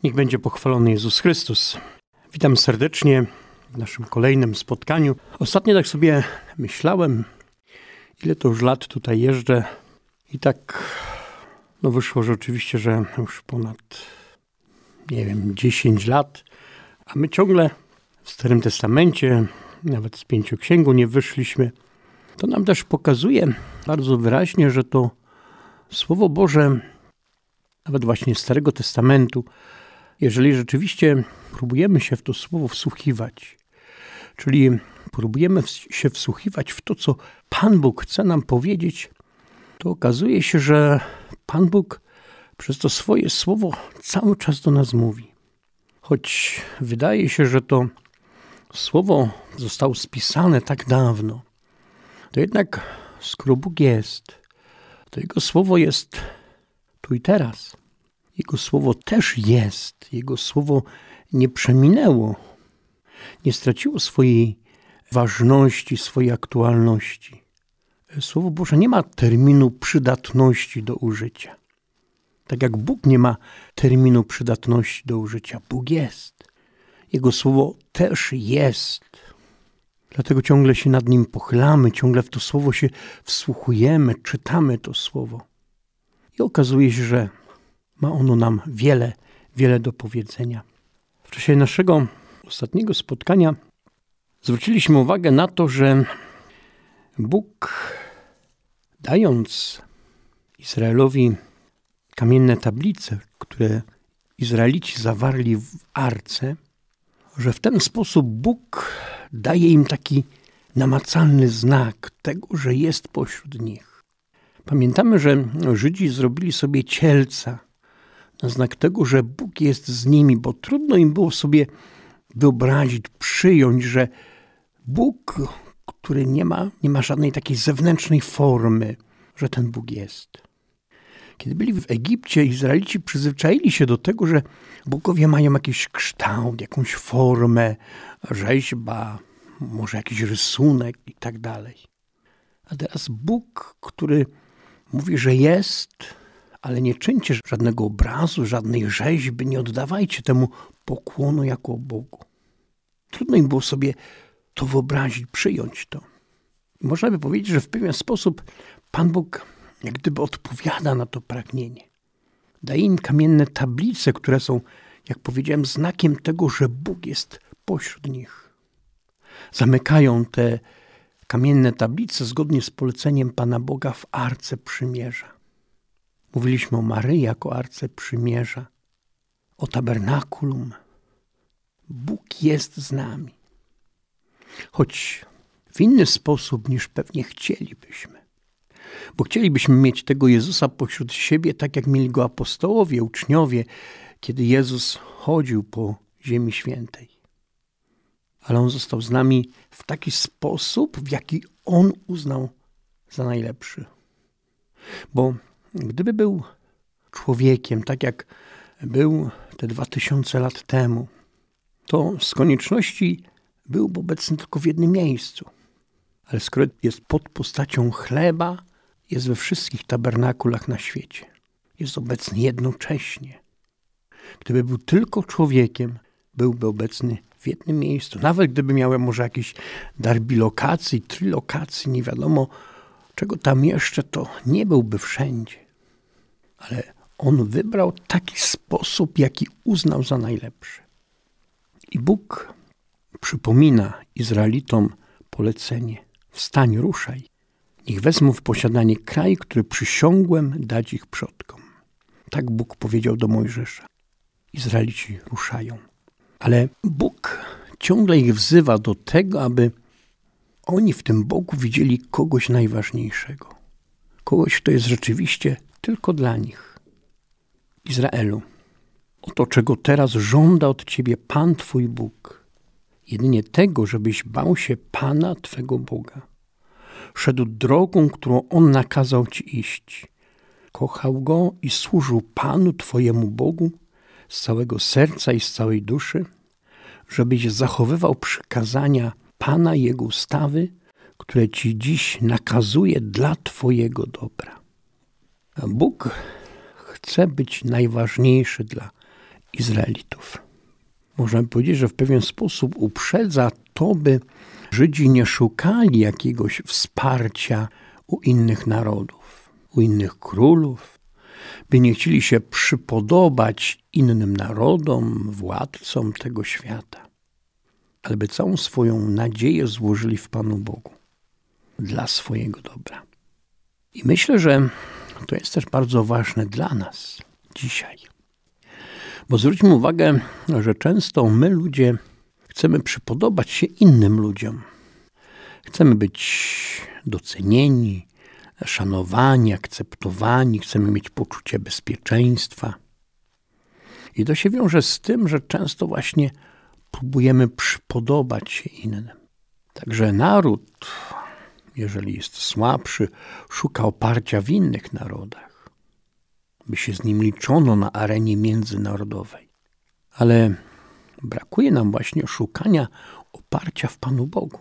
Niech będzie pochwalony Jezus Chrystus. Witam serdecznie w naszym kolejnym spotkaniu. Ostatnio tak sobie myślałem, ile to już lat tutaj jeżdżę i tak wyszło, że oczywiście, że już ponad 10 lat, a my ciągle w Starym Testamencie, nawet z Pięcioksięgu nie wyszliśmy. To nam też pokazuje bardzo wyraźnie, że to Słowo Boże, nawet właśnie Starego Testamentu, jeżeli rzeczywiście próbujemy się w to Słowo wsłuchiwać, czyli próbujemy się wsłuchiwać w to, co Pan Bóg chce nam powiedzieć, to okazuje się, że Pan Bóg przez to swoje Słowo cały czas do nas mówi. Choć wydaje się, że to Słowo zostało spisane tak dawno, to jednak skoro Bóg jest, to Jego Słowo jest tu i teraz. Jego Słowo też jest. Jego Słowo nie przeminęło. Nie straciło swojej ważności, swojej aktualności. Słowo Boże nie ma terminu przydatności do użycia. Tak jak Bóg nie ma terminu przydatności do użycia. Bóg jest. Jego Słowo też jest. Dlatego ciągle się nad nim pochylamy, ciągle w to Słowo się wsłuchujemy, czytamy to Słowo. I okazuje się, że ma ono nam wiele do powiedzenia. W czasie naszego ostatniego spotkania zwróciliśmy uwagę na to, że Bóg, dając Izraelowi kamienne tablice, które Izraelici zawarli w arce, że w ten sposób Bóg daje im taki namacalny znak tego, że jest pośród nich. Pamiętamy, że Żydzi zrobili sobie cielca na znak tego, że Bóg jest z nimi, bo trudno im było sobie wyobrazić, przyjąć, że Bóg, który nie ma żadnej takiej zewnętrznej formy, że ten Bóg jest. Kiedy byli w Egipcie, Izraelici przyzwyczaili się do tego, że bogowie mają jakiś kształt, jakąś formę, rzeźba, może jakiś rysunek i tak dalej. A teraz Bóg, który mówi, że jest, ale nie czyńcie żadnego obrazu, żadnej rzeźby, nie oddawajcie temu pokłonu jako Bogu. Trudno im było sobie to wyobrazić, przyjąć to. I można by powiedzieć, że w pewien sposób Pan Bóg jak gdyby odpowiada na to pragnienie. Daje im kamienne tablice, które są, jak powiedziałem, znakiem tego, że Bóg jest pośród nich. Zamykają te kamienne tablice zgodnie z poleceniem Pana Boga w Arce Przymierza. Mówiliśmy o Maryi jako Arce Przymierza, o tabernakulum. Bóg jest z nami. Choć w inny sposób niż pewnie chcielibyśmy. Bo chcielibyśmy mieć tego Jezusa pośród siebie, tak jak mieli go apostołowie, uczniowie, kiedy Jezus chodził po Ziemi Świętej. Ale On został z nami w taki sposób, w jaki On uznał za najlepszy. Bo gdyby był człowiekiem, tak jak był te 2000 lat temu, to z konieczności byłby obecny tylko w jednym miejscu. Ale skoro jest pod postacią chleba, jest we wszystkich tabernakulach na świecie. Jest obecny jednocześnie. Gdyby był tylko człowiekiem, byłby obecny w jednym miejscu. Nawet gdyby miał może jakiś dar bilokacji, trylokacji, nie wiadomo czego tam jeszcze, to nie byłby wszędzie. Ale On wybrał taki sposób, jaki uznał za najlepszy. I Bóg przypomina Izraelitom polecenie. Wstań, ruszaj. Niech wezmą w posiadanie kraj, który przysiągłem dać ich przodkom. Tak Bóg powiedział do Mojżesza. Izraelici ruszają. Ale Bóg ciągle ich wzywa do tego, aby oni w tym Bogu widzieli kogoś najważniejszego. Kogoś, kto jest rzeczywiście tylko dla nich. Izraelu, oto czego teraz żąda od ciebie Pan twój Bóg. Jedynie tego, żebyś bał się Pana twego Boga. Szedł drogą, którą On nakazał ci iść. Kochał Go i służył Panu twojemu Bogu z całego serca i z całej duszy, żebyś zachowywał przykazania Pana i Jego ustawy, które ci dziś nakazuje dla twojego dobra. Bóg chce być najważniejszy dla Izraelitów. Możemy powiedzieć, że w pewien sposób uprzedza to, by Żydzi nie szukali jakiegoś wsparcia u innych narodów, u innych królów, by nie chcieli się przypodobać innym narodom, władcom tego świata, ale by całą swoją nadzieję złożyli w Panu Bogu dla swojego dobra. I myślę, że to jest też bardzo ważne dla nas dzisiaj. Bo zwróćmy uwagę, że często my ludzie chcemy przypodobać się innym ludziom. Chcemy być docenieni, szanowani, akceptowani, chcemy mieć poczucie bezpieczeństwa. I to się wiąże z tym, że często właśnie próbujemy przypodobać się innym. Także naród, jeżeli jest słabszy, szuka oparcia w innych narodach, by się z nim liczono na arenie międzynarodowej. Ale brakuje nam właśnie szukania oparcia w Panu Bogu.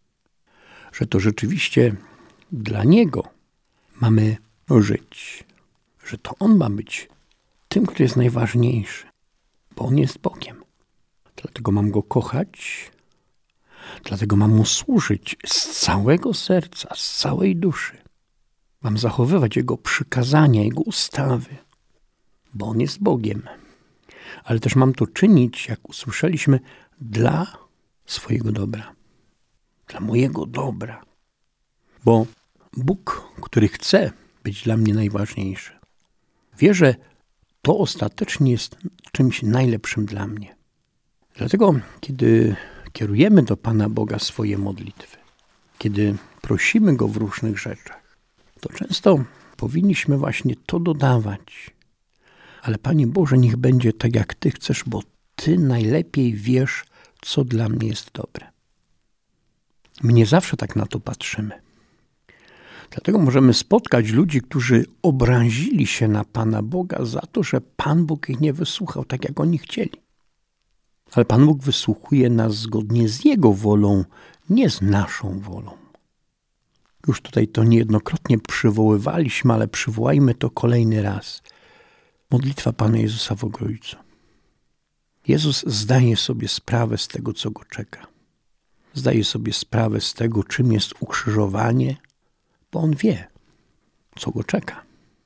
Że to rzeczywiście dla Niego mamy żyć. Że to On ma być tym, który jest najważniejszy. Bo On jest Bogiem. Dlatego mam Go kochać. Dlatego mam Mu służyć z całego serca, z całej duszy. Mam zachowywać Jego przykazania, Jego ustawy. Bo On jest Bogiem. Ale też mam to czynić, jak usłyszeliśmy, dla swojego dobra. Dla mojego dobra. Bo Bóg, który chce być dla mnie najważniejszy, wie, że to ostatecznie jest czymś najlepszym dla mnie. Dlatego, kiedy kierujemy do Pana Boga swoje modlitwy, kiedy prosimy Go w różnych rzeczach, to często powinniśmy właśnie to dodawać. Ale Panie Boże, niech będzie tak, jak Ty chcesz, bo Ty najlepiej wiesz, co dla mnie jest dobre. My nie zawsze tak na to patrzymy. Dlatego możemy spotkać ludzi, którzy obrazili się na Pana Boga za to, że Pan Bóg ich nie wysłuchał tak, jak oni chcieli. Ale Pan Bóg wysłuchuje nas zgodnie z Jego wolą, nie z naszą wolą. Już tutaj to niejednokrotnie przywoływaliśmy, ale przywołajmy to kolejny raz. Modlitwa Pana Jezusa w Ogrójcu. Jezus zdaje sobie sprawę z tego, co Go czeka. Zdaje sobie sprawę z tego, czym jest ukrzyżowanie, bo On wie, co Go czeka.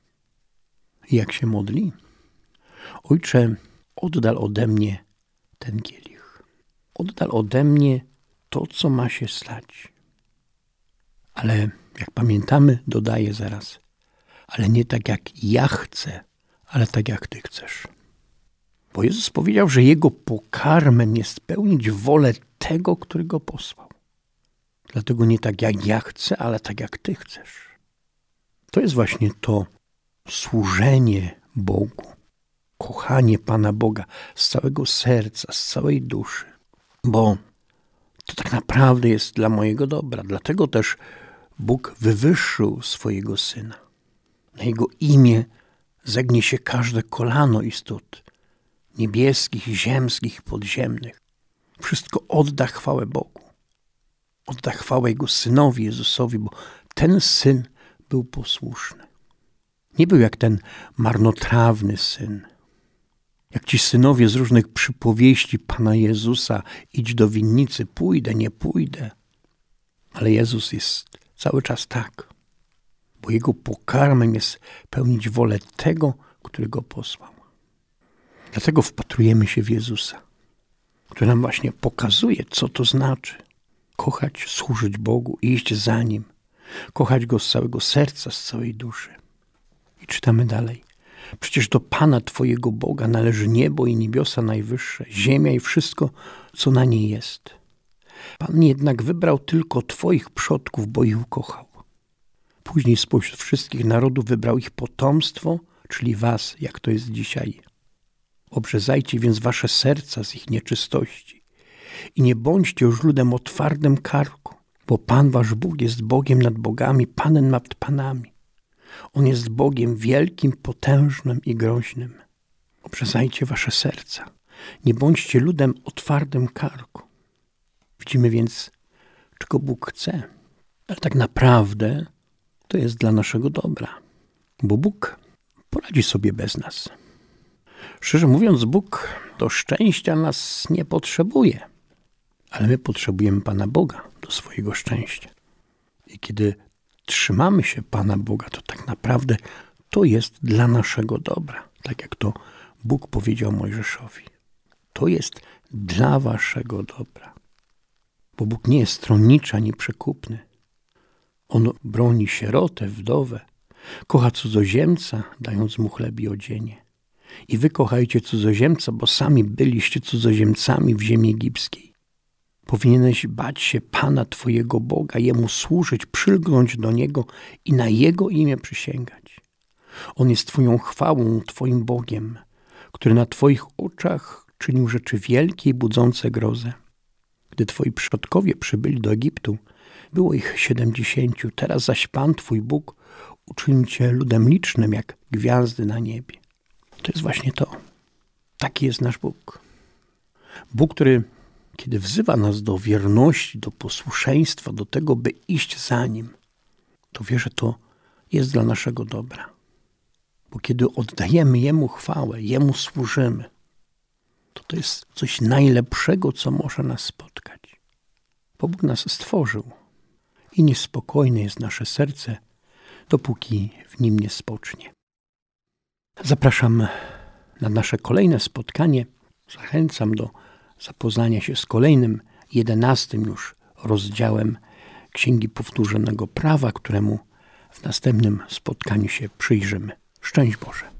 I jak się modli? Ojcze, oddal ode mnie ten kielich. Oddal ode mnie to, co ma się stać. Ale jak pamiętamy, dodaje zaraz, ale nie tak jak ja chcę, ale tak jak Ty chcesz. Bo Jezus powiedział, że Jego pokarmem jest pełnić wolę tego, który Go posłał. Dlatego nie tak jak ja chcę, ale tak jak Ty chcesz. To jest właśnie to służenie Bogu, kochanie Pana Boga z całego serca, z całej duszy. Bo to tak naprawdę jest dla mojego dobra. Dlatego też Bóg wywyższył swojego Syna. Na Jego imię zegnie się każde kolano istot niebieskich, ziemskich, podziemnych. Wszystko odda chwałę Bogu. Odda chwałę Jego Synowi Jezusowi, bo ten Syn był posłuszny. Nie był jak ten marnotrawny syn. Jak ci synowie z różnych przypowieści Pana Jezusa, idź do winnicy, pójdę, nie pójdę. Ale Jezus jest cały czas tak, bo Jego pokarmem jest pełnić wolę tego, który Go posłał. Dlatego wpatrujemy się w Jezusa, który nam właśnie pokazuje, co to znaczy kochać, służyć Bogu, iść za Nim, kochać Go z całego serca, z całej duszy. I czytamy dalej. Przecież do Pana Twojego Boga należy niebo i niebiosa najwyższe, ziemia i wszystko, co na niej jest. Pan jednak wybrał tylko Twoich przodków, bo ich ukochał. Później spośród wszystkich narodów wybrał ich potomstwo, czyli was, jak to jest dzisiaj. Obrzezajcie więc wasze serca z ich nieczystości i nie bądźcie już ludem o twardym karku, bo Pan wasz Bóg jest Bogiem nad bogami, Panem nad panami. On jest Bogiem wielkim, potężnym i groźnym. Obrzezajcie wasze serca. Nie bądźcie ludem o twardym karku. Widzimy więc, czego Bóg chce. Ale tak naprawdę to jest dla naszego dobra. Bo Bóg poradzi sobie bez nas. Szczerze mówiąc, Bóg do szczęścia nas nie potrzebuje, ale my potrzebujemy Pana Boga do swojego szczęścia. I kiedy trzymamy się Pana Boga, to tak naprawdę to jest dla naszego dobra. Tak jak to Bóg powiedział Mojżeszowi. To jest dla waszego dobra. Bo Bóg nie jest stronniczy ani przekupny. On broni sierotę, wdowę. Kocha cudzoziemca, dając mu chleb i odzienie. I wy kochajcie cudzoziemca, bo sami byliście cudzoziemcami w ziemi egipskiej. Powinieneś bać się Pana twojego Boga, Jemu służyć, przylgnąć do Niego i na Jego imię przysięgać. On jest twoją chwałą, twoim Bogiem, który na twoich oczach czynił rzeczy wielkie i budzące grozę. Gdy twoi przodkowie przybyli do Egiptu, było ich 70, teraz zaś Pan twój Bóg uczynił cię ludem licznym, jak gwiazdy na niebie. To jest właśnie to. Taki jest nasz Bóg. Bóg, który kiedy wzywa nas do wierności, do posłuszeństwa, do tego, by iść za Nim, to wie, że to jest dla naszego dobra. Bo kiedy oddajemy Jemu chwałę, Jemu służymy, to jest coś najlepszego, co może nas spotkać. Bo Bóg nas stworzył i niespokojne jest nasze serce, dopóki w nim nie spocznie. Zapraszam na nasze kolejne spotkanie. Zachęcam do zapoznania się z kolejnym, 11 już rozdziałem Księgi Powtórzonego Prawa, któremu w następnym spotkaniu się przyjrzymy. Szczęść Boże.